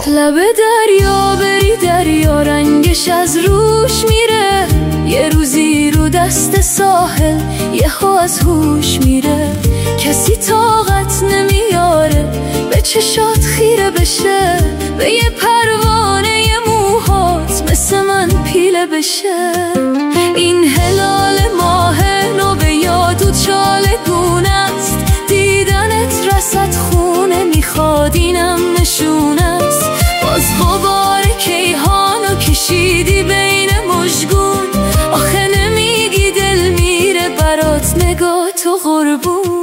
لب دریا بری دریا رنگش از روش میره، یه روزی رو دست ساحل یهو از هوش میره. کسی طاقت نمیاره به چشات خیره بشه، به یه پروانه یه موهات مثل من پیله بشه. این هلال ماه نو به یاد و چالگونه است، دیدنت رسد خونه میخواد اینم نشونه است. باز غبار کیهانو کشیدی بین مژگون، آخه نمیگی دل میره برات نگاه تو قربون.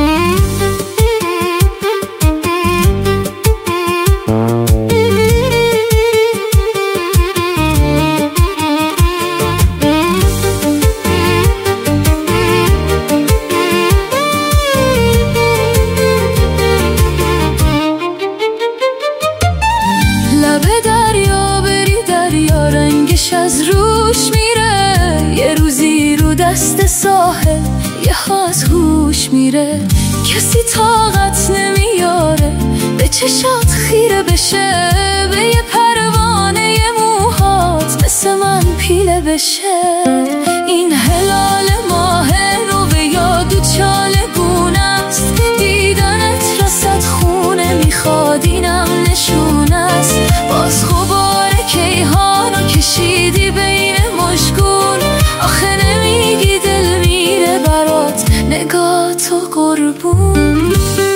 لب دریا بری دریا رنگش از روش میره، یه روزی رو دست ساحل یه از هوش میره. کسی طاقت نمیاره به چشات خیره بشه، به یه پروانه یه موهات مثل من پیله بشه. این هلال ماه رو به یاد و چالگونه است، دیدنت رسد خونه میخواد اینم نشونه است. باز غبار کیهانو کشیدی بین مژگون، آخه نمیگی دل میره برات نگاه تو قربون.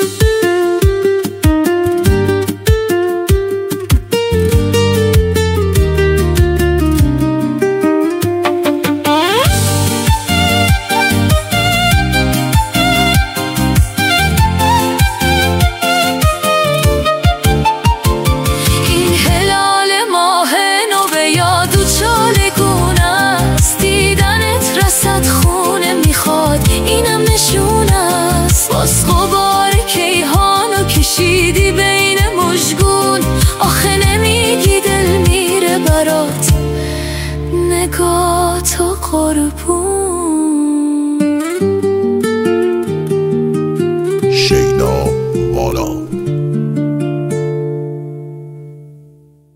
اینم نشونه است، باز غبار کیهانو کشیدی بین مژگون، آخه نمیگی دل میره برات نگاه تو قربون.